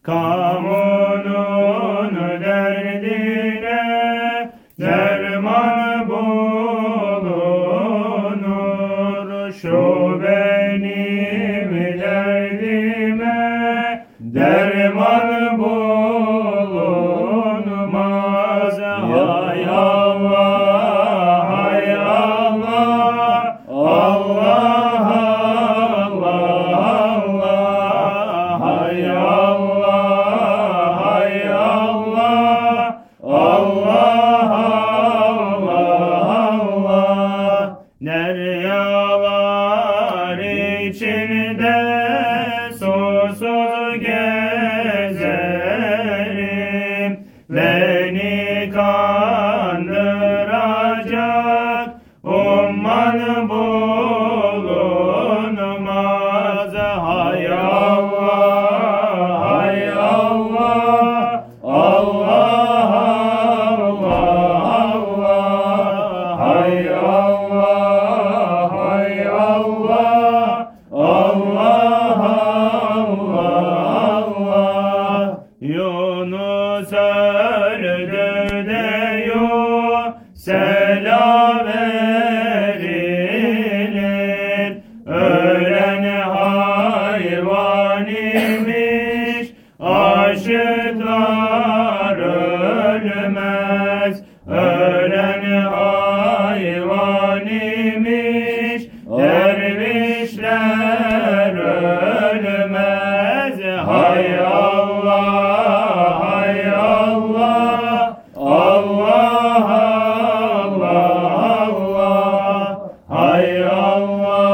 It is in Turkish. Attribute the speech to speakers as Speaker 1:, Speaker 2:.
Speaker 1: Kamunun derdine derman bulunur. Şu benim derdime derman bulunmaz. Hay Allah, hay Allah, Allah, Allah, Allah, hay Allah, hay Allah, Allah, Allah, Allah. Deryalar içinde susuz gezerim, beni kandıracak umman bulunmaz. Hay Allah, hay Allah, Allah, Allah, Allah, hay Allah, hay Allah, Allah, Allah, Allah. Yunus öldü de selam verilir. Ölen hayvan imiş, aşıklar ölmez. Ölen hayvan imiş, dervişler ölmez. Hay Allah, hay Allah, Allah, Allah, Allah, hay Allah.